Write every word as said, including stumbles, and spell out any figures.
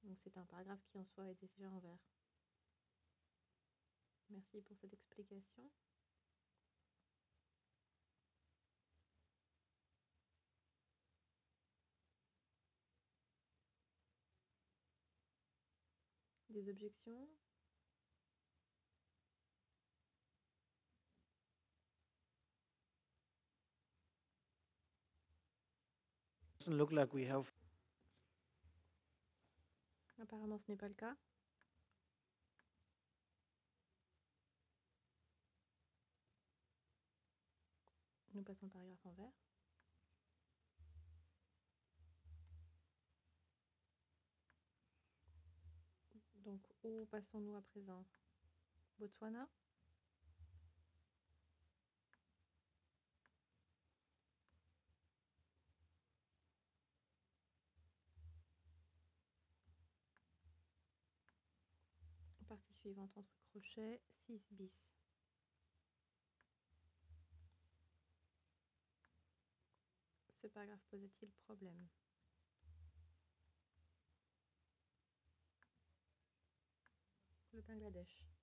Donc c'est un paragraphe qui en soi est déjà en vert. Merci pour cette explication. Des objections? Doesn't look like we have. Apparemment, ce n'est pas le cas. Nous passons le paragraphe en vert. Donc, où passons-nous à présent? Botswana? Partie suivante entre crochets, six bis. Ce paragraphe posait-il problème? Le Bangladesh.